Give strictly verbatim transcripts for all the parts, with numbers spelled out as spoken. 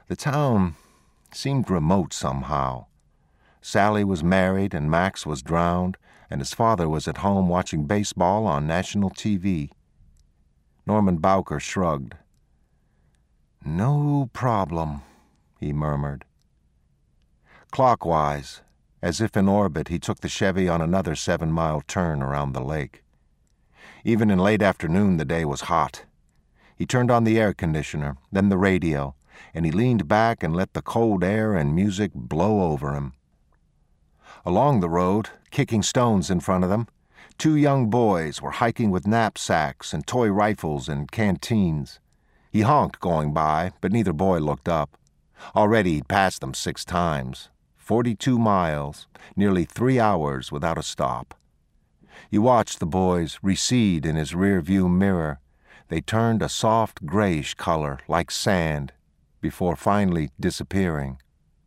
The town seemed remote somehow. Sally was married and Max was drowned, and his father was at home watching baseball on national T V. Norman Bowker shrugged. "No problem," he murmured. Clockwise, as if in orbit, he took the Chevy on another seven-mile turn around the lake. Even in late afternoon, the day was hot. He turned on the air conditioner, then the radio, and he leaned back and let the cold air and music blow over him. Along the road, kicking stones in front of them, two young boys were hiking with knapsacks and toy rifles and canteens. He honked going by, but neither boy looked up. Already he'd passed them six times. Forty-two miles, nearly three hours without a stop. He watched the boys recede in his rear-view mirror. They turned a soft grayish color, like sand, before finally disappearing.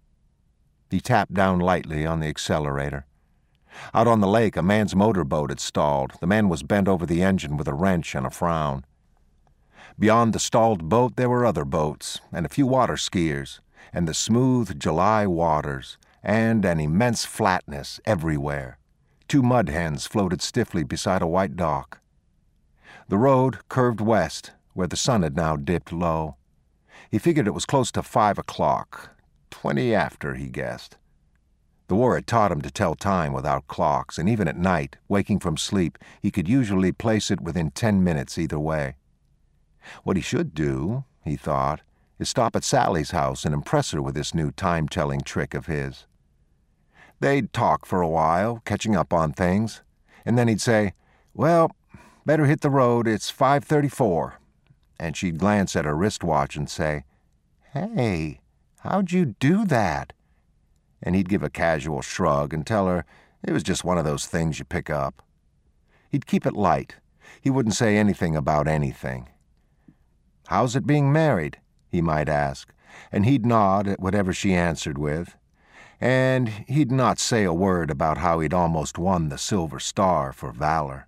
He tapped down lightly on the accelerator. Out on the lake, a man's motorboat had stalled. The man was bent over the engine with a wrench and a frown. Beyond the stalled boat, there were other boats, and a few water skiers, and the smooth July waters, and an immense flatness everywhere. Two mud hens floated stiffly beside a white dock. The road curved west, where the sun had now dipped low. He figured it was close to five o'clock. Twenty after, he guessed. The war had taught him to tell time without clocks, and even at night, waking from sleep, he could usually place it within ten minutes either way. What he should do, he thought, is stop at Sally's house and impress her with this new time-telling trick of his. They'd talk for a while, catching up on things, and then he'd say, "Well, better hit the road, it's five thirty-four. And she'd glance at her wristwatch and say, "Hey, how'd you do that?" And he'd give a casual shrug and tell her it was just one of those things you pick up. He'd keep it light. He wouldn't say anything about anything. "How's it being married?" he might ask, and he'd nod at whatever she answered with. And he'd not say a word about how he'd almost won the Silver Star for valor.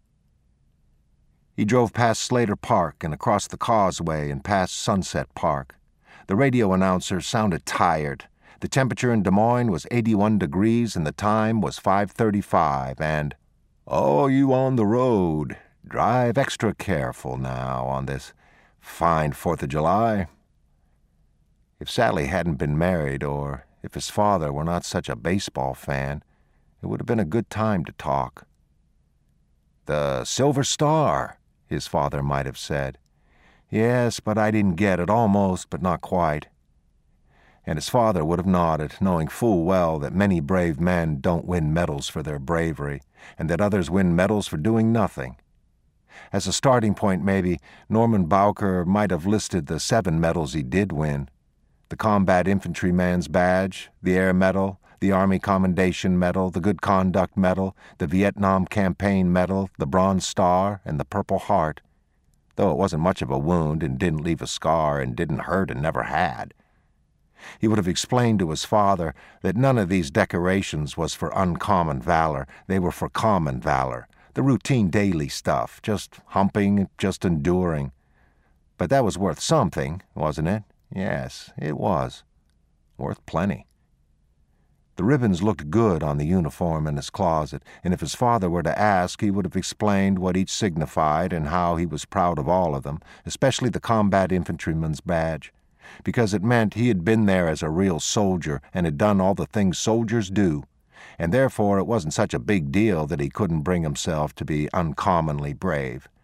He drove past Slater Park and across the causeway and past Sunset Park. The radio announcer sounded tired. The temperature in Des Moines was eighty-one degrees and the time was five thirty-five, and, "Oh, you on the road. Drive extra careful now on this fine Fourth of July." If Sally hadn't been married, or if his father were not such a baseball fan, it would have been a good time to talk. "The Silver Star," his father might have said. "Yes, but I didn't get it, almost, but not quite." And his father would have nodded, knowing full well that many brave men don't win medals for their bravery, and that others win medals for doing nothing. As a starting point, maybe, Norman Bowker might have listed the seven medals he did win: the Combat Infantryman's Badge, the Air Medal, the Army Commendation Medal, the Good Conduct Medal, the Vietnam Campaign Medal, the Bronze Star, and the Purple Heart, though it wasn't much of a wound and didn't leave a scar and didn't hurt and never had. He would have explained to his father that none of these decorations was for uncommon valor. They were for common valor, the routine daily stuff, just humping, just enduring. But that was worth something, wasn't it? Yes, it was. Worth plenty. The ribbons looked good on the uniform in his closet, and if his father were to ask, he would have explained what each signified and how he was proud of all of them, especially the Combat Infantryman's Badge, because it meant he had been there as a real soldier and had done all the things soldiers do, and therefore it wasn't such a big deal that he couldn't bring himself to be uncommonly brave.